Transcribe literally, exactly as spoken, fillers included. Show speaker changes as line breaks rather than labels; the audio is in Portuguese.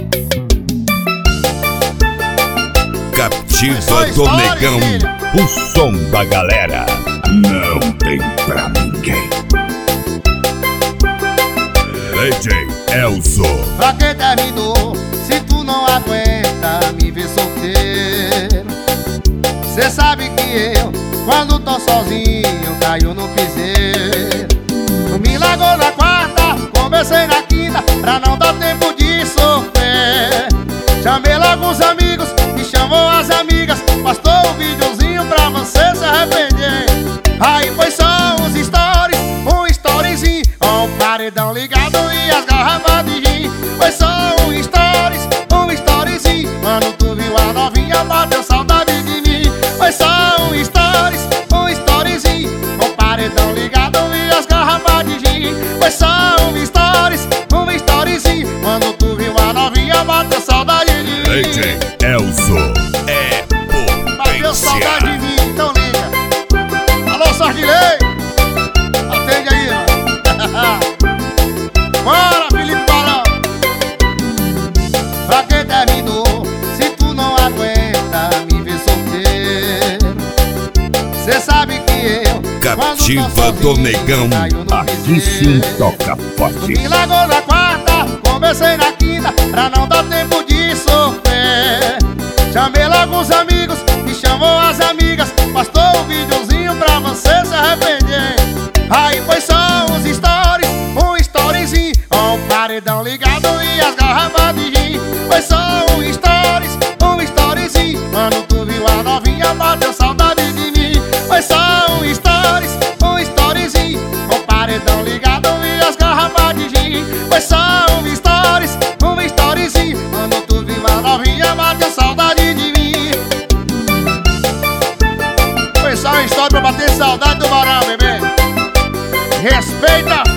Captiva do Negão, o som da galera. Não tem pra ninguém. D J Elzo.
Pra quem terminou, se tu não aguenta me ver solteiro, cê sabe que eu, quando tô sozinho, caio no piseiro. Tu me largou na quarta, conversei na quinta, pra não dar tempo de sofrer. Chamei logo os amigos e chamou as amigas, postou um videozinho pra você se arrepender. Aí foi só uns stories, um storyzinho, com o paredão ligado e as garrafas de gin. Foi só um stories, um storyzinho, quando tu viu a novinha bateu saudade de mim. Foi só um stories, um storyzinho, com o paredão ligado e as garrafas de gin. Foi só um stories, um storyzinho, quando tu viu a novinha bateu saudade de mim.
D J Elzo é
Bateu saudade
potência.
de mim, então liga. Alô, Sardilei, atende aí, ó. Bora, Felipe Barão. Pra quem terminou, se tu não aguenta me ver solteiro, cê sabe que eu,
Captiva
quando tô
do
sozinho,
Negão,
caio no
aqui sim
piseiro.
toca forte.
Me largou na quarta, conversei na quinta, pra não dar tempo de sofrer. Chamei logo os amigos e chamou as amigas, postou um videozinho pra você se arrepender. Aí foi só uns stories, um storyzinho, com o paredão ligado e as garrafas de gin. Foi só um stories, um storyzinho, quando tu viu a novinha bateu saudade de mim. Foi só um stories, um storyzinho, com o paredão ligado e as garrafas de gin. Foi só um stories, um storyzinho, quando tu viu a novinha bateu saudade de mim. Foi só uma história pra bater saudade do Barão, bebê. Respeita